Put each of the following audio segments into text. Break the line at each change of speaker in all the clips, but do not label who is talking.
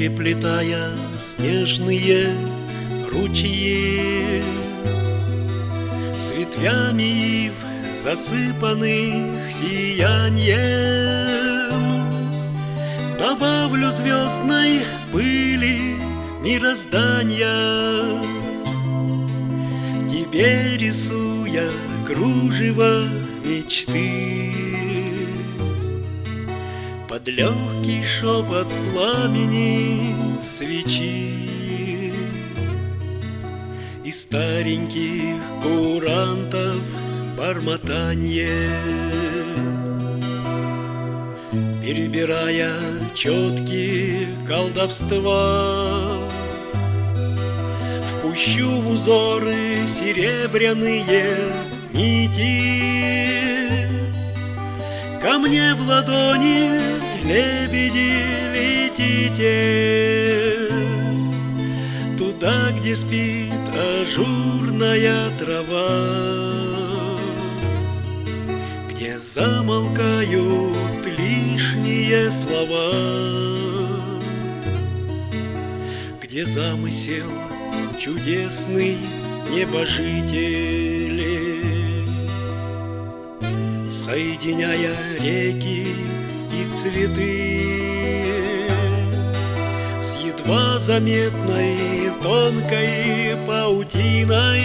переплетая снежные ручьи с ветвями ив, засыпанных сиянием, добавлю звездной пыли мироздания, тебе рисуя кружево мечты. Под легкий шепот пламени свечи и стареньких курантов бормотанье, перебирая четки колдовства, впущу в узоры серебряные нити. Ко мне в ладони, лебеди, летите туда, где спит ажурная трава, где замолкают лишние слова, где замысел чудесный небожители, соединяя реки и цветы с едва заметной тонкой паутиной.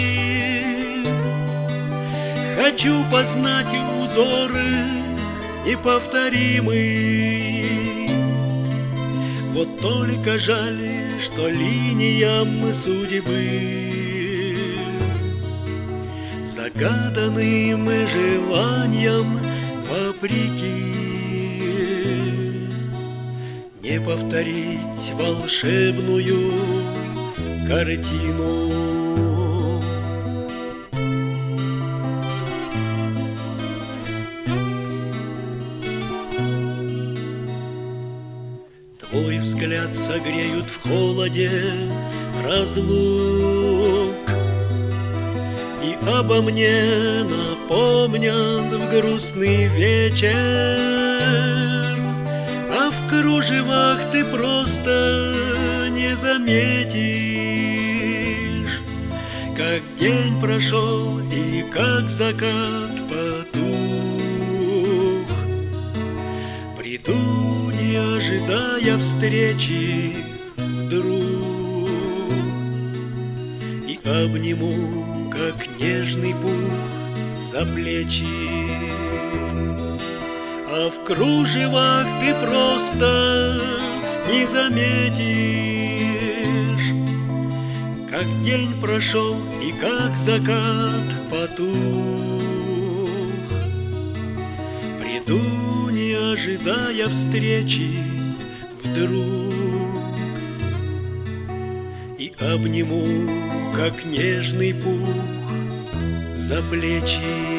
Хочу познать узоры неповторимые. Вот только жаль, что линиям судьбы, загаданным желаниям вопреки, не повторить волшебную картину. Твой взгляд согреют в холоде разлук и обо мне напомнят в грустный вечер, а в кружевах ты просто не заметишь, как день прошел и как закат потух. Приду, не ожидая встречи, вдруг и обниму, как нежный пух, за плечи. А в кружевах ты просто не заметишь, как день прошел и как закат потух. Приду, не ожидая встречи, вдруг и обниму, как нежный пух, за плечи.